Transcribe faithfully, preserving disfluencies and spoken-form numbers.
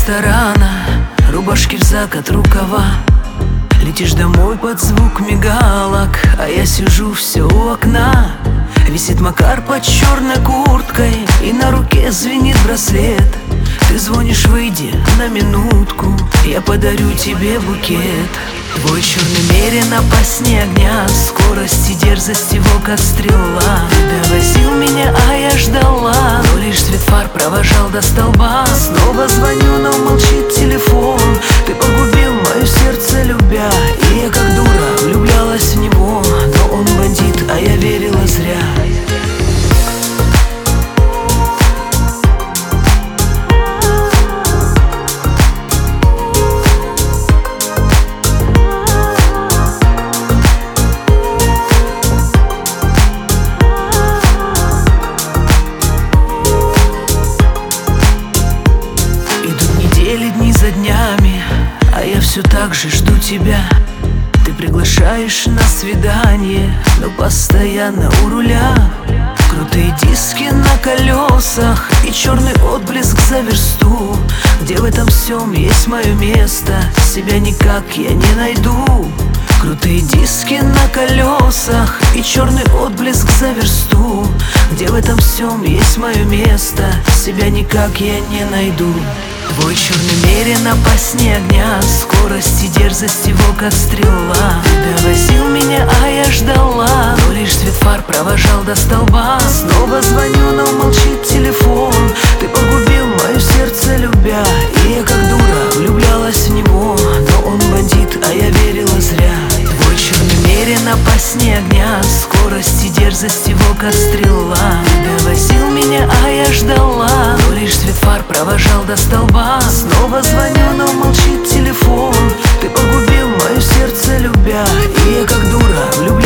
ресторана, рубашки в закат рукава. Летишь домой под звук мигалок, а я сижу все у окна. Висит Макар под черной курткой, и на руке звенит браслет. Ты звонишь: выйди на минутку, я подарю тебе букет. Твой черный мерин опаснее огня, скорость и дерзость его как стрела. Ты довозил меня, а я ждала, но лишь свет фар провожал до столба. Снова звоню, но молчит телефон. Ты погубил мое сердце, любя, и я как дура влюблялась в него. Но он бандит, а я верила зря. Дни за днями, а я все так же жду тебя. Ты приглашаешь на свидание, но постоянно у руля. Крутые диски на колесах и черный отблеск за версту. Где в этом всем есть мое место, себя никак я не найду. Крутые диски на колесах и черный отблеск за версту. Где в этом всем есть мое место, себя никак я не найду. Твой черный мерин опаснее огня, скорость и дерзость его как стрела. Ты довозил меня, а я ждала, но лишь свет фар провожал до столба. Снова звоню, но молчит телефон. Ты погубил мое сердце, любя, и я как дура влюблялась в него. Но он бандит, а я верила зря. Твой черный мерин опаснее огня, скорость и дерзость его как стрела. Ты довозил меня, а я ждала, но лишь свет фар провожал до столба. Снова звоню, но молчит телефон. Ты погубил мое сердце, любя, и я как дура влюблялась.